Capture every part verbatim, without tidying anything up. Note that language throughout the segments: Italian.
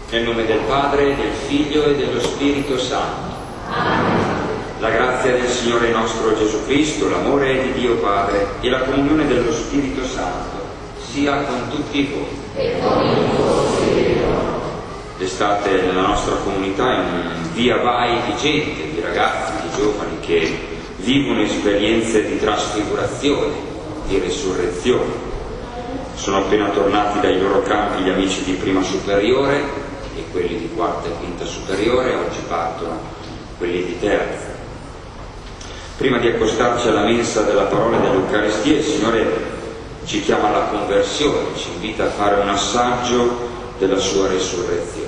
Nel nome del Padre, del Figlio e dello Spirito Santo. Amen. La grazia del Signore nostro Gesù Cristo, l'amore di Dio Padre e la comunione dello Spirito Santo sia con tutti voi. E con il tuo spirito. L'estate nella nostra comunità è un via vai di gente, di ragazzi, di giovani che vivono esperienze di trasfigurazione, di resurrezione. Sono appena tornati dai loro campi gli amici di prima superiore e quelli di quarta e quinta superiore, oggi partono quelli di terza. Prima di accostarci alla mensa della parola dell'Eucaristia, il Signore ci chiama alla conversione, ci invita a fare un assaggio della sua resurrezione.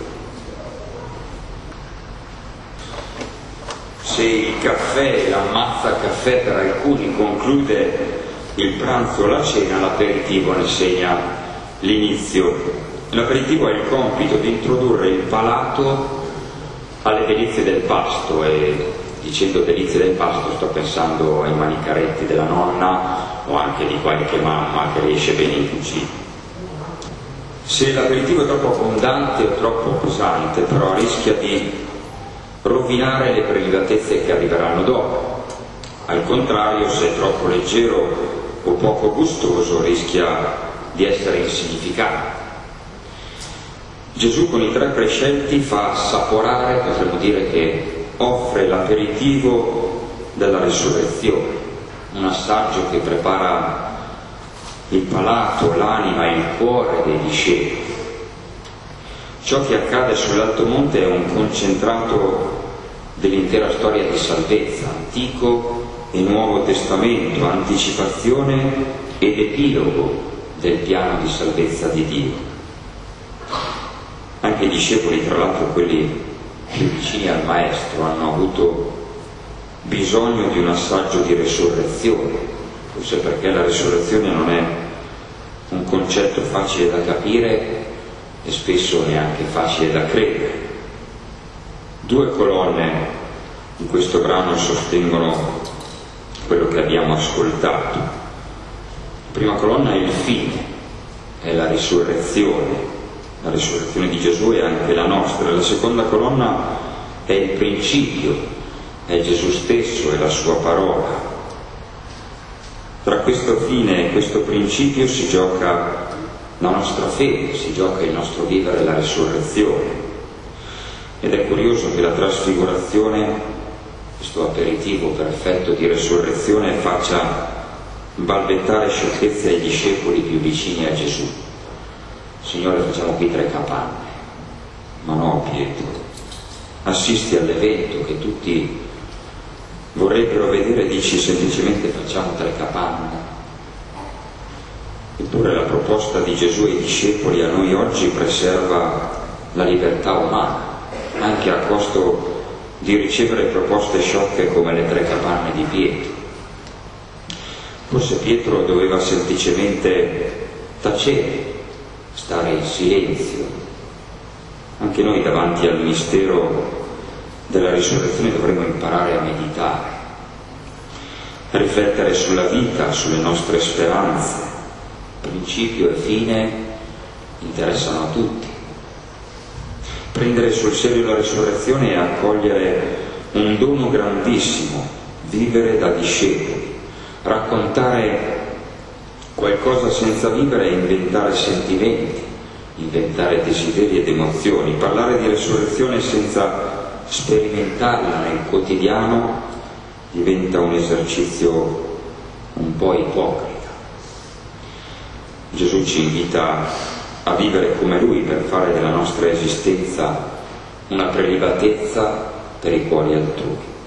Se il caffè, l'ammazza caffè per alcuni conclude il pranzo o la cena, l'aperitivo ne segna l'inizio. L'aperitivo ha il compito di introdurre il palato alle delizie del pasto, e dicendo delizie del pasto sto pensando ai manicaretti della nonna o anche di qualche mamma che riesce bene in cucina. Se l'aperitivo è troppo abbondante o troppo pesante, però rischia di rovinare le prelibatezze che arriveranno dopo. Al contrario, se è troppo leggero o poco gustoso, rischia di essere insignificante. Gesù con i tre prescelti fa assaporare, potremmo dire che offre l'aperitivo della resurrezione, un assaggio che prepara il palato, l'anima e il cuore dei discepoli. Ciò che accade sull'Alto Monte è un concentrato dell'intera storia di salvezza, Antico e Nuovo Testamento, anticipazione ed epilogo del piano di salvezza di Dio. Anche i discepoli, tra l'altro quelli più vicini al Maestro, hanno avuto bisogno di un assaggio di resurrezione, forse perché la resurrezione non è un concetto facile da capire e spesso neanche facile da credere. Due colonne in questo brano sostengono quello che abbiamo ascoltato. La prima colonna è il fine, è la risurrezione. La risurrezione di Gesù è anche la nostra. La seconda colonna è il principio, è Gesù stesso, è la sua parola. Tra questo fine e questo principio si gioca la nostra fede, si gioca il nostro vivere la risurrezione. Ed è curioso che la trasfigurazione, questo aperitivo perfetto di resurrezione, faccia balbettare sciocchezze ai discepoli più vicini a Gesù. Signore, facciamo qui tre capanne. Ma no, Pietro, assisti all'evento che tutti vorrebbero vedere e dici semplicemente facciamo tre capanne. Eppure la proposta di Gesù ai discepoli a noi oggi preserva la libertà umana, anche a costo di ricevere proposte sciocche come le tre capanne di Pietro. Forse Pietro doveva semplicemente tacere, stare in silenzio. Anche noi davanti al mistero della risurrezione dovremmo imparare a meditare, a riflettere sulla vita, sulle nostre speranze. Principio e fine interessano a tutti. Prendere sul serio la risurrezione e accogliere un dono grandissimo, vivere da discepoli, raccontare qualcosa senza vivere e inventare sentimenti, inventare desideri ed emozioni, parlare di risurrezione senza sperimentarla nel quotidiano diventa un esercizio un po' ipocrita. Gesù ci invita a vivere come Lui per fare della nostra esistenza una prelibatezza per i cuori altrui.